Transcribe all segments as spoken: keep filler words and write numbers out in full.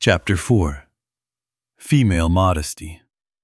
Chapter four. Female Modesty.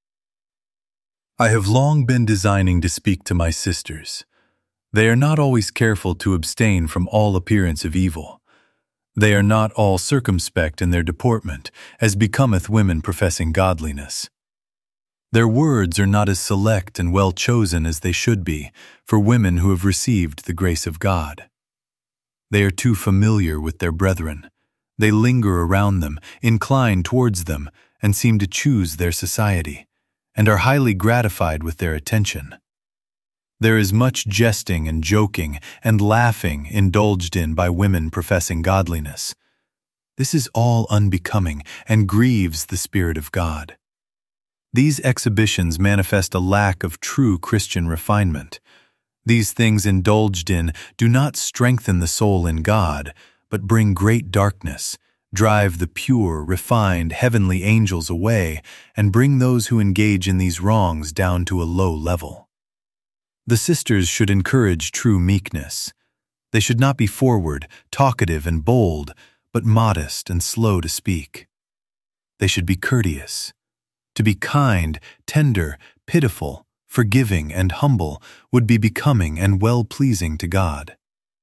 I have long been designing to speak to my sisters. They are not always careful to abstain from all appearance of evil. They are not all circumspect in their deportment, as becometh women professing godliness. Their words are not as select and well chosen as they should be for women who have received the grace of God. They are too familiar with their brethren. They linger around them, incline towards them, and seem to choose their society, and are highly gratified with their attention. There is much jesting and joking and laughing indulged in by women professing godliness. This is all unbecoming and grieves the Spirit of God. These exhibitions manifest a lack of true Christian refinement. These things indulged in do not strengthen the soul in God, but bring great darkness, drive the pure, refined, heavenly angels away, and bring those who engage in these wrongs down to a low level. The sisters should encourage true meekness. They should not be forward, talkative, and bold, but modest and slow to speak. They should be courteous. To be kind, tender, pitiful, forgiving, and humble would be becoming and well-pleasing to God.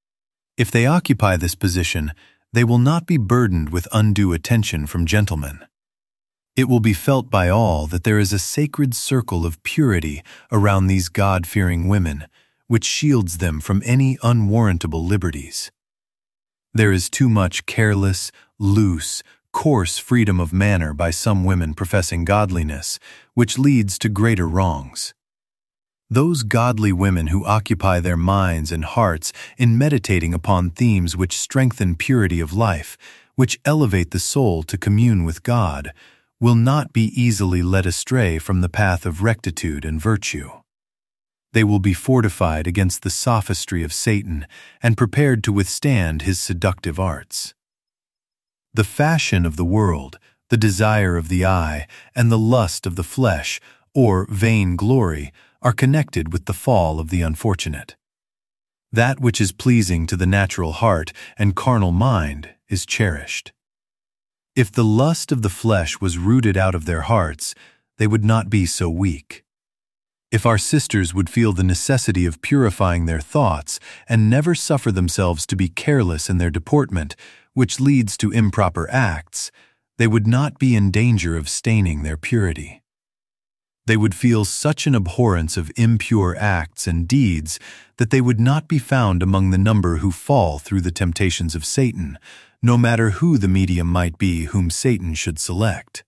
If they occupy this position, they will not be burdened with undue attention from gentlemen. It will be felt by all that there is a sacred circle of purity around these God-fearing women, which shields them from any unwarrantable liberties. There is too much careless, loose, coarse freedom of manner by some women professing godliness, which leads to greater wrongs. Those godly women who occupy their minds and hearts in meditating upon themes which strengthen purity of life, which elevate the soul to commune with God, will not be easily led astray from the path of rectitude and virtue. They will be fortified against the sophistry of Satan and prepared to withstand his seductive arts. The fashion of the world, the desire of the eye, and the lust of the flesh, or vain glory, are connected with the fall of the unfortunate. That which is pleasing to the natural heart and carnal mind is cherished. If the lust of the flesh was rooted out of their hearts, they would not be so weak. If our sisters would feel the necessity of purifying their thoughts and never suffer themselves to be careless in their deportment, which leads to improper acts, they would not be in danger of staining their purity. They would feel such an abhorrence of impure acts and deeds that they would not be found among the number who fall through the temptations of Satan, no matter who the medium might be whom Satan should select.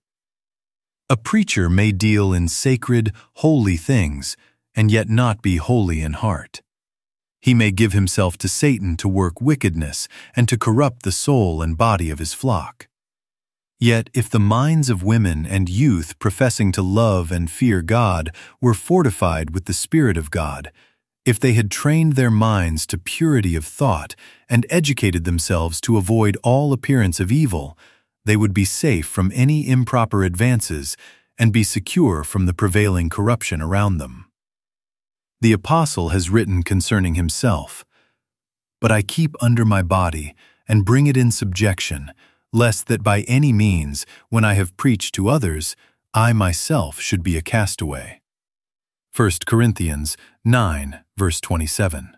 A preacher may deal in sacred, holy things, and yet not be holy in heart. He may give himself to Satan to work wickedness and to corrupt the soul and body of his flock. Yet if the minds of women and youth professing to love and fear God were fortified with the Spirit of God, if they had trained their minds to purity of thought and educated themselves to avoid all appearance of evil, they would be safe from any improper advances and be secure from the prevailing corruption around them. The apostle has written concerning himself, "But I keep under my body and bring it in subjection, lest that by any means, when I have preached to others, I myself should be a castaway." First Corinthians nine, verse twenty-seven.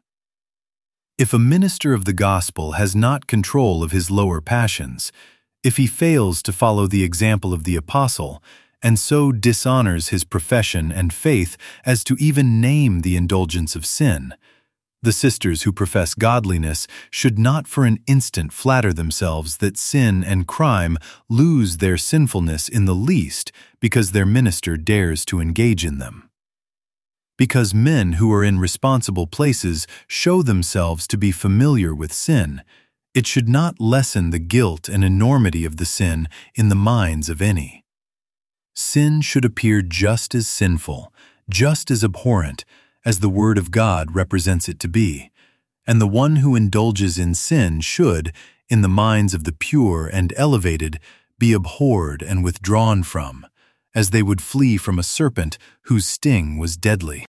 If a minister of the gospel has not control of his lower passions, if he fails to follow the example of the apostle, and so dishonors his profession and faith as to even name the indulgence of sin, the sisters who profess godliness should not for an instant flatter themselves that sin and crime lose their sinfulness in the least because their minister dares to engage in them. Because men who are in responsible places show themselves to be familiar with sin, it should not lessen the guilt and enormity of the sin in the minds of any. Sin should appear just as sinful, just as abhorrent, as the Word of God represents it to be, and the one who indulges in sin should, in the minds of the pure and elevated, be abhorred and withdrawn from, as they would flee from a serpent whose sting was deadly.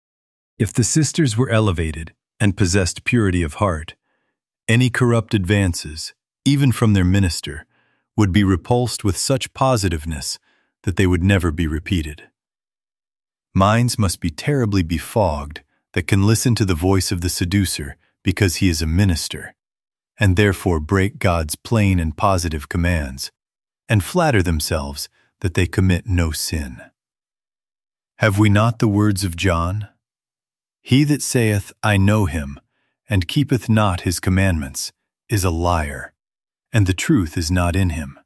If the sisters were elevated and possessed purity of heart, any corrupt advances, even from their minister, would be repulsed with such positiveness that they would never be repeated. Minds must be terribly befogged that can listen to the voice of the seducer because he is a minister, and therefore break God's plain and positive commands, and flatter themselves that they commit no sin. Have we not the words of John? He that saith, I know him, and keepeth not his commandments, is a liar, and the truth is not in him.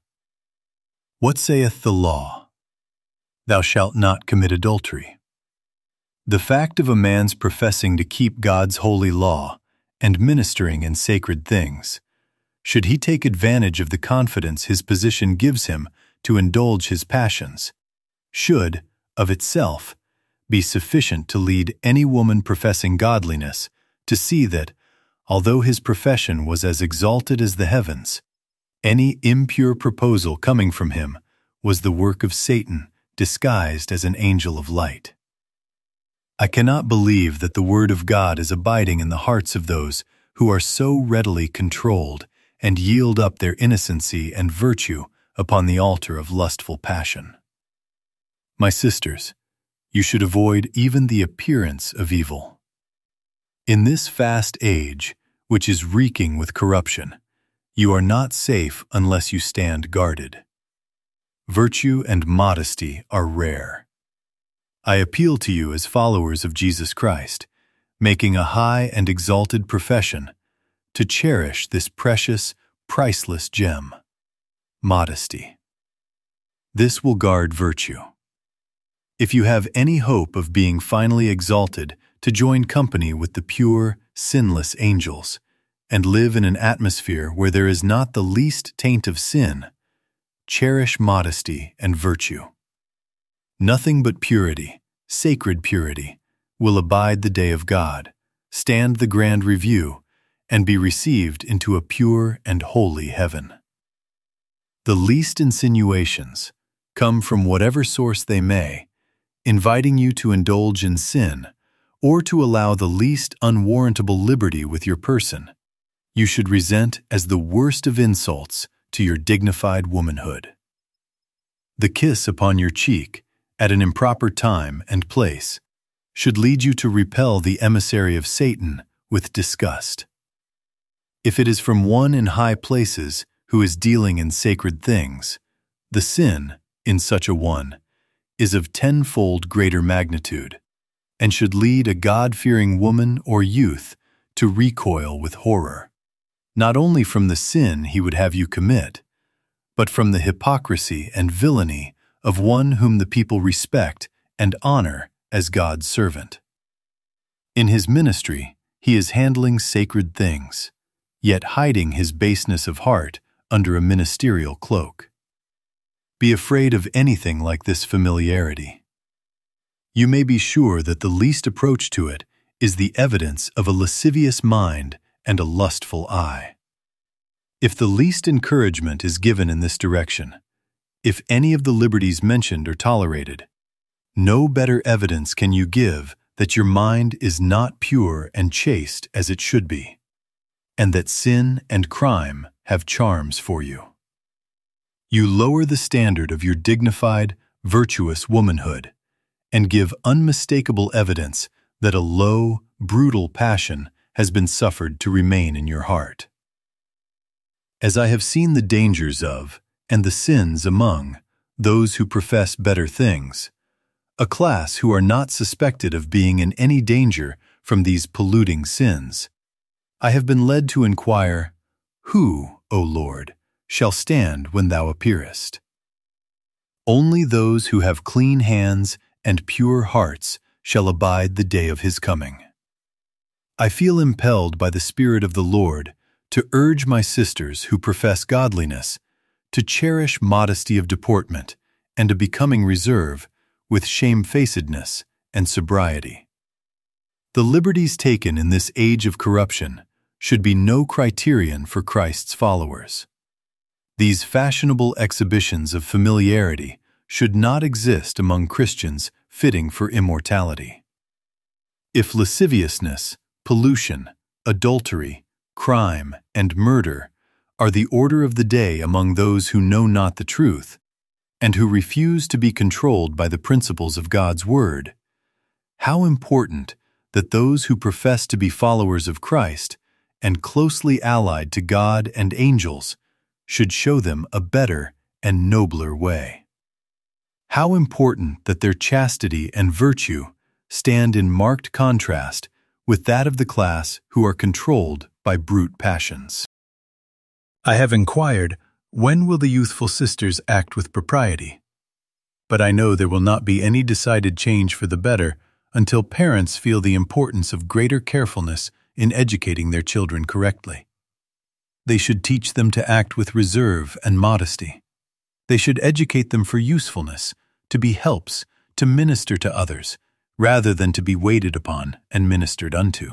What saith the law? Thou shalt not commit adultery. The fact of a man's professing to keep God's holy law and ministering in sacred things, should he take advantage of the confidence his position gives him to indulge his passions, should, of itself, be sufficient to lead any woman professing godliness to see that, although his profession was as exalted as the heavens, any impure proposal coming from him was the work of Satan disguised as an angel of light. I cannot believe that the word of God is abiding in the hearts of those who are so readily controlled and yield up their innocency and virtue upon the altar of lustful passion. My sisters, you should avoid even the appearance of evil. In this fast age, which is reeking with corruption, you are not safe unless you stand guarded. Virtue and modesty are rare. I appeal to you as followers of Jesus Christ, making a high and exalted profession, to cherish this precious, priceless gem, modesty. This will guard virtue. If you have any hope of being finally exalted to join company with the pure, sinless angels, and live in an atmosphere where there is not the least taint of sin, cherish modesty and virtue. Nothing but purity, sacred purity, will abide the day of God, stand the grand review, and be received into a pure and holy heaven. The least insinuations, come from whatever source they may, inviting you to indulge in sin, or to allow the least unwarrantable liberty with your person, you should resent as the worst of insults to your dignified womanhood. The kiss upon your cheek, at an improper time and place, should lead you to repel the emissary of Satan with disgust. If it is from one in high places who is dealing in sacred things, the sin, in such a one, is of tenfold greater magnitude, and should lead a God-fearing woman or youth to recoil with horror, not only from the sin he would have you commit, but from the hypocrisy and villainy of one whom the people respect and honor as God's servant. In his ministry, he is handling sacred things, yet hiding his baseness of heart under a ministerial cloak. Be afraid of anything like this familiarity. You may be sure that the least approach to it is the evidence of a lascivious mind and a lustful eye. If the least encouragement is given in this direction, if any of the liberties mentioned are tolerated, no better evidence can you give that your mind is not pure and chaste as it should be, and that sin and crime have charms for you. You lower the standard of your dignified, virtuous womanhood, and give unmistakable evidence that a low, brutal passion has been suffered to remain in your heart. As I have seen the dangers of, and the sins among, those who profess better things, a class who are not suspected of being in any danger from these polluting sins, I have been led to inquire, Who, O Lord, shall stand when thou appearest? Only those who have clean hands and pure hearts shall abide the day of his coming. I feel impelled by the Spirit of the Lord to urge my sisters who profess godliness to cherish modesty of deportment and a becoming reserve with shamefacedness and sobriety. The liberties taken in this age of corruption should be no criterion for Christ's followers. These fashionable exhibitions of familiarity should not exist among Christians fitting for immortality. If lasciviousness, pollution, adultery, crime, and murder are the order of the day among those who know not the truth, and who refuse to be controlled by the principles of God's Word. How important that those who profess to be followers of Christ and closely allied to God and angels should show them a better and nobler way. How important that their chastity and virtue stand in marked contrast with that of the class who are controlled by brute passions. I have inquired, when will the youthful sisters act with propriety? But I know there will not be any decided change for the better until parents feel the importance of greater carefulness in educating their children correctly. They should teach them to act with reserve and modesty. They should educate them for usefulness, to be helps, to minister to others, rather than to be waited upon and ministered unto.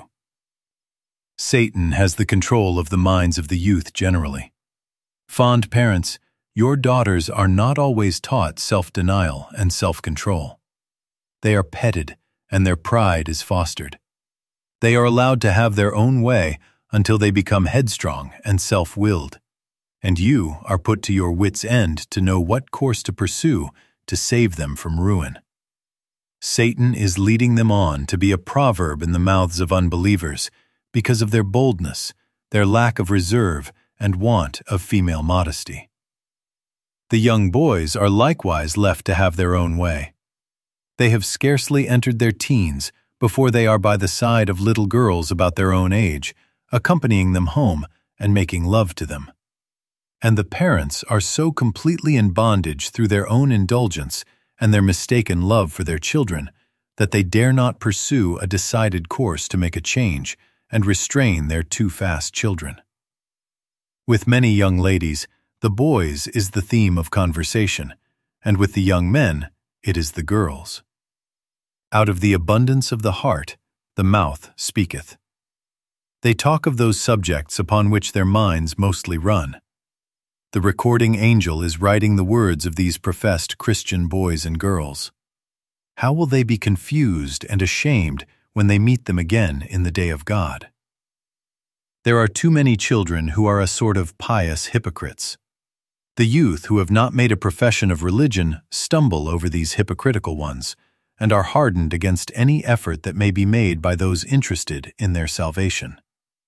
Satan has the control of the minds of the youth generally. Fond parents, your daughters are not always taught self-denial and self-control. They are petted, and their pride is fostered. They are allowed to have their own way until they become headstrong and self-willed, and you are put to your wits' end to know what course to pursue to save them from ruin. Satan is leading them on to be a proverb in the mouths of unbelievers because of their boldness, their lack of reserve, and want of female modesty. The young boys are likewise left to have their own way. They have scarcely entered their teens before they are by the side of little girls about their own age, accompanying them home and making love to them. And the parents are so completely in bondage through their own indulgence and their mistaken love for their children that they dare not pursue a decided course to make a change and restrain their too fast children. With many young ladies, the boys is the theme of conversation, and with the young men, it is the girls. Out of the abundance of the heart, the mouth speaketh. They talk of those subjects upon which their minds mostly run. The recording angel is writing the words of these professed Christian boys and girls. How will they be confused and ashamed when they meet them again in the day of God? There are too many children who are a sort of pious hypocrites. The youth who have not made a profession of religion stumble over these hypocritical ones and are hardened against any effort that may be made by those interested in their salvation.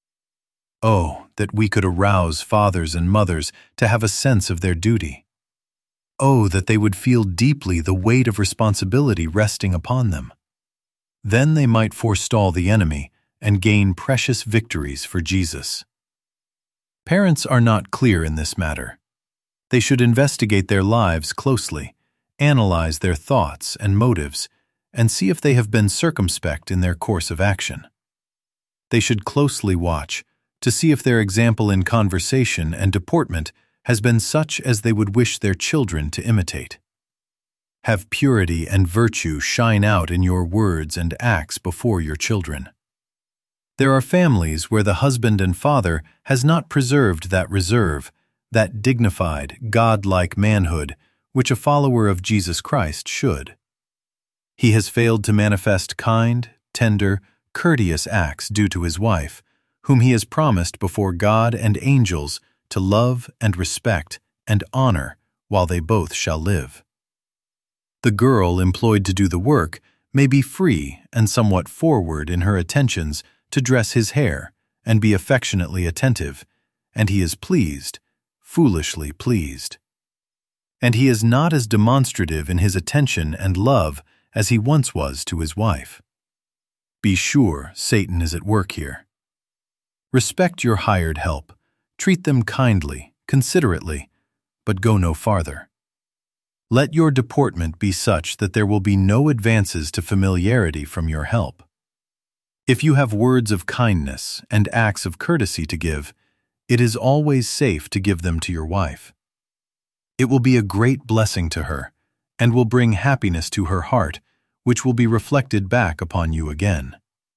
Oh, that we could arouse fathers and mothers to have a sense of their duty. Oh, that they would feel deeply the weight of responsibility resting upon them. Then they might forestall the enemy and gain precious victories for Jesus. Parents are not clear in this matter. They should investigate their lives closely, analyze their thoughts and motives, and see if they have been circumspect in their course of action. They should closely watch to see if their example in conversation and deportment has been such as they would wish their children to imitate. Have purity and virtue shine out in your words and acts before your children. There are families where the husband and father has not preserved that reserve, that dignified, God-like manhood which a follower of Jesus Christ should. He has failed to manifest kind, tender, courteous acts due to his wife, whom he has promised before God and angels to love and respect and honor while they both shall live. The girl employed to do the work may be free and somewhat forward in her attentions to dress his hair and be affectionately attentive, and he is pleased, foolishly pleased. And he is not as demonstrative in his attention and love as he once was to his wife. Be sure Satan is at work here. Respect your hired help, treat them kindly, considerately, but go no farther. Let your deportment be such that there will be no advances to familiarity from your help. If you have words of kindness and acts of courtesy to give, it is always safe to give them to your wife. It will be a great blessing to her, and will bring happiness to her heart, which will be reflected back upon you again.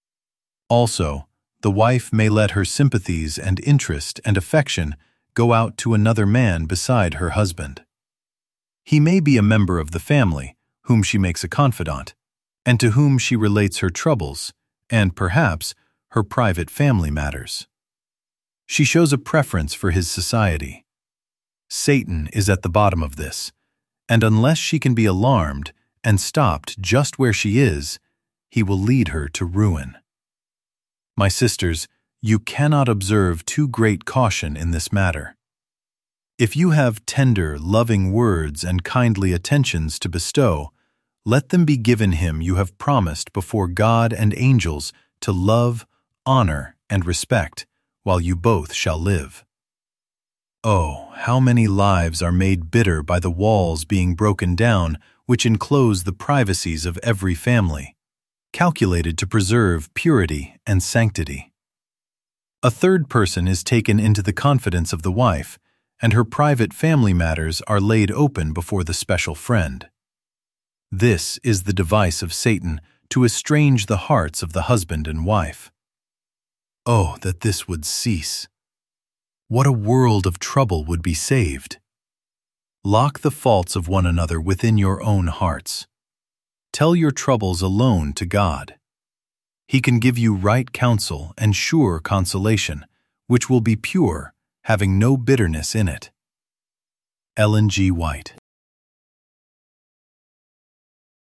Also, the wife may let her sympathies and interest and affection go out to another man beside her husband. He may be a member of the family, whom she makes a confidant, and to whom she relates her troubles, and perhaps her private family matters. She shows a preference for his society. Satan is at the bottom of this, and unless she can be alarmed and stopped just where she is, he will lead her to ruin. My sisters, you cannot observe too great caution in this matter. If you have tender, loving words and kindly attentions to bestow, let them be given him you have promised before God and angels to love, honor, and respect, while you both shall live. Oh, how many lives are made bitter by the walls being broken down which enclose the privacies of every family, calculated to preserve purity and sanctity. A third person is taken into the confidence of the wife, and her private family matters are laid open before the special friend. This is the device of Satan to estrange the hearts of the husband and wife. Oh, that this would cease! What a world of trouble would be saved! Lock the faults of one another within your own hearts. Tell your troubles alone to God. He can give you right counsel and sure consolation, which will be pure, having no bitterness in it. Ellen G. White.